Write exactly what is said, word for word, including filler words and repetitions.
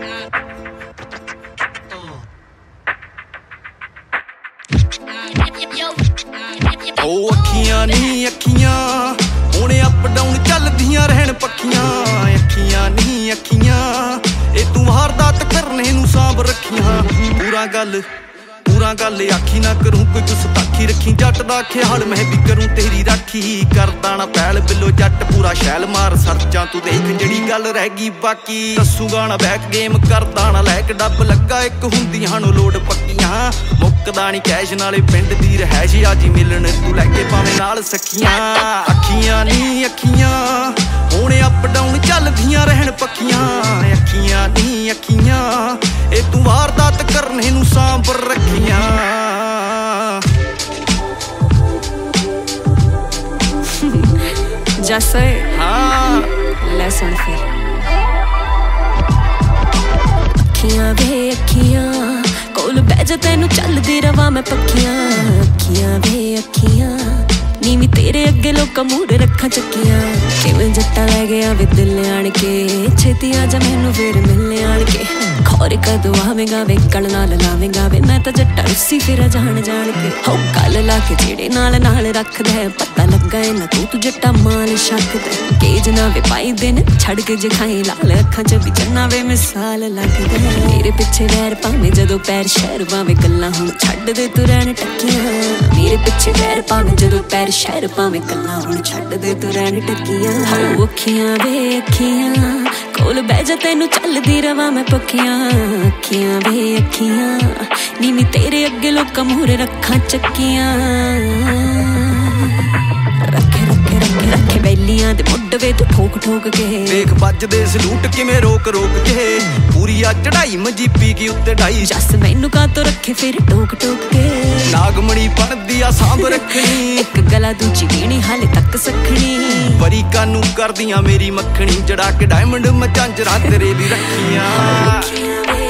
ओ अखियां नी अखियां हुणे अप डाउन चलदियां रहन पक्खियां अखियां नी अखियां ए तू वारदात करने नू सांभ रखियां पूरा गल पूरा गल आखी ना करूं कोई गुस्ताखी रखी जट दा ख्याल मैं भी करूं तेरी राखी करदा ना पैल बिलो जट पूरा शैल मार सरचां तू देख जड़ी गल रह गई बाकी दसूगा ना बैक गेम करदा ना लैक डब लगा एक हुंदियां नो लोड पक्कियां मुक्कदा नी कैश नाले पिंड दी रहैश आज मिलन तू लैके पावे नाल सखियां अखियां नी अखियां हुणे अप डाउन चलदियां रहन पक्खियां अखियां नी अखियां ए तू वारदात करने नू सांभ रखियां जैसे हाँ ले सुन फिर अखियां वे अखियां कोल बह जा तेनू चलदी रवा मैं पक्खियां अखियां वे अखियां नीवी तेरे अगे लोका मूड रखा चक्कियां किवें जट्टा लै गया वे दिल आण के छेती आ जा मैनू फिर मिलने आण के खौरे कदों आवेगा वे कल नाल लावेगा वे मैं तां जट्टा रुस्सी फिर जान जान के हो गल ला के जेड़े नाल नाल रखदा है पता लगा है ना तू तू जट्टा माल शकदा केज ना वे पाई दिन छड़ के जखाई लाल अखां च भी चन्ना वे मिसाल लगदा मेरे पिछे वैर पावे जदों पैर शहर पावे गल्लां हुण छड्ड दे तू रहन टक्कियां मेरे पिछे वैर पावे जदों पैर शहर पावे गल्लां हुण छड्ड दे तू रहन टक्कियां हो अखियां वे अखियां कोल बह जा तेनू चलदी रवा मैं पक्खियां अखियां वे अखियां नीवी तेरे अगे लोका मूहरे रखा चक्कियां रखे रखे रखे रखे बैलियां दे मुड्ड वे तू ठोक ठोक के देख बजदे सलूट किवें रोक रोक के पूरी आ चढ़ाई मजीपी की उत्ते ढाई जस मैनू का तो रखे फिर टोक टोक के नागमणी पड़दी आ सांभ रखनी एक गला दूजी वीणी हाले तक सखनी बरी कानू करदियां मेरी मक्खनी जड़ा के डायमंड मैं झांजरा तेरे दी रखियां